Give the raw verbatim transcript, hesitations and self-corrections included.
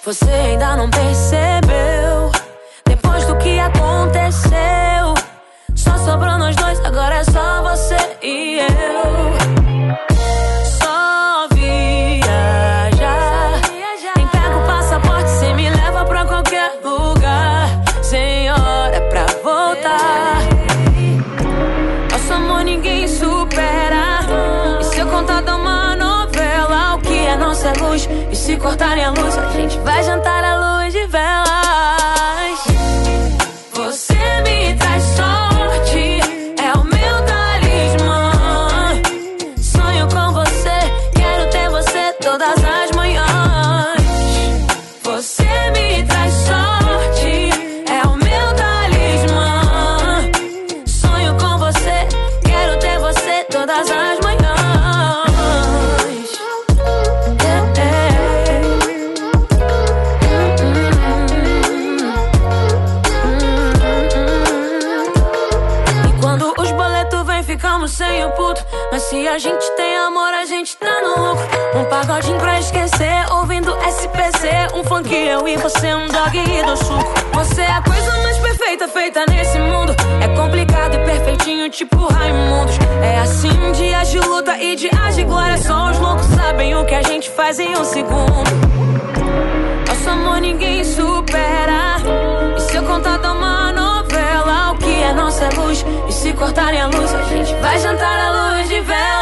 Você ainda não percebeu? Depois do que aconteceu, só sobrou nós dois, agora é só você e eu. Só viajar. Nem pega o passaporte, cê me leva pra qualquer lugar. Sem hora pra voltar. Nosso amor ninguém supera. E se eu contar de uma novela, o que é nossa luz? E se cortarem a luz, a gente vai jantar à luz de velas. Você me traz sorte, é o meu talismã. Sonho com você, quero ter você todas as manhãs. Você me traz sorte, é o meu talismã. Sonho com você, quero ter você todas as manhãs. Ficamos sem o puto, mas se a gente tem amor, a gente tá no lucro. Um pagodinho pra esquecer, ouvindo S P C. Um funk eu e você, um dog e do suco. Você é a coisa mais perfeita feita nesse mundo. É complicado e perfeitinho, tipo Raimundos. É assim, dias de luta e dias de glória. Só os loucos sabem o que a gente faz em um segundo. Nosso amor ninguém supera. E se eu contar de uma novela, o que é nossa luz? E se cortarem a luz, a gente vai jantar à luz de vela.